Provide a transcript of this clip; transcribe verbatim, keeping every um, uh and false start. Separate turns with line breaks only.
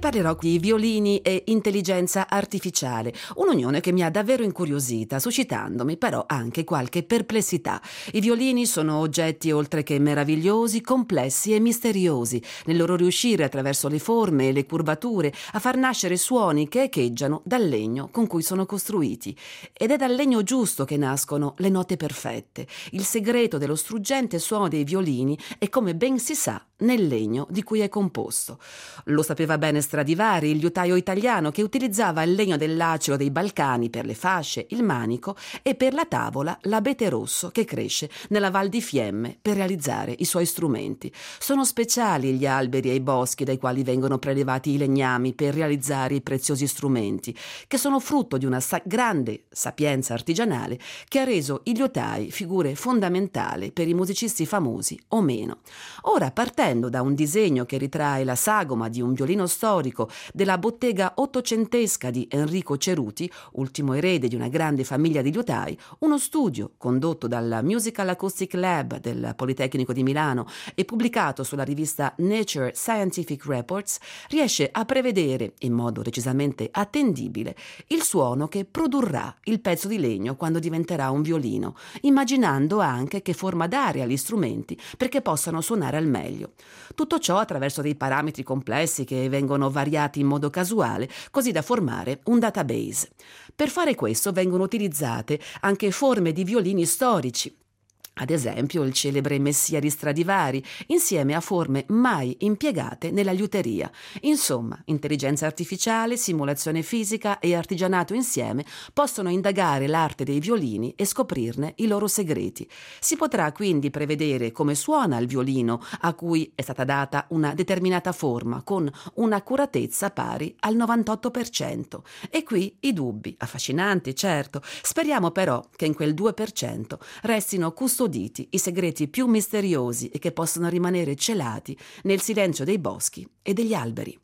parlerò di violini e intelligenza artificiale, un'unione che mi ha davvero incuriosita, suscitandomi però anche qualche perplessità. I violini sono oggetti oltre che meravigliosi, complessi e misteriosi, nel loro riuscire attraverso le forme e le curvature a far nascere suoni che echeggiano dal legno con cui sono costruiti. Ed è dal legno giusto che nascono le note perfette. Il segreto dello struggente suono dei violini è, come ben si sa, nel legno di cui è composto. Lo sapeva bene Stradivari, il liutaio italiano che utilizzava il legno del lacero dei Balcani per le fasce, il manico, e per la tavola l'abete rosso che cresce nella Val di Fiemme per realizzare i suoi strumenti. Sono speciali gli alberi e i boschi dai quali vengono prelevati i legnami per realizzare i preziosi strumenti, che sono frutto di una sa- grande sapienza artigianale che ha reso i liutai figure fondamentali per i musicisti famosi o meno. Ora, partendo da un disegno che ritrae la sagoma di un violino storico della bottega ottocentesca di Enrico Ceruti, ultimo erede di una grande famiglia di liutai, uno studio condotto dal Musical Acoustic Lab del Politecnico di Milano e pubblicato sulla rivista Nature Scientific Reports, riesce a prevedere, in modo decisamente attendibile, il suono che produrrà il pezzo di legno quando diventerà un violino, immaginando anche che forma dare agli strumenti perché possano suonare al meglio. Tutto ciò attraverso dei parametri complessi che vengono variati in modo casuale, così da formare un database. Per fare questo vengono utilizzate anche forme di violini storici, ad esempio il celebre Messia di Stradivari, insieme a forme mai impiegate nella liuteria. Insomma, intelligenza artificiale, simulazione fisica e artigianato insieme possono indagare l'arte dei violini e scoprirne i loro segreti. Si potrà quindi prevedere come suona il violino a cui è stata data una determinata forma, con un'accuratezza pari al novantotto per cento. E qui i dubbi, affascinanti certo, speriamo però che in quel due per cento restino custoditi i segreti più misteriosi e che possono rimanere celati nel silenzio dei boschi e degli alberi.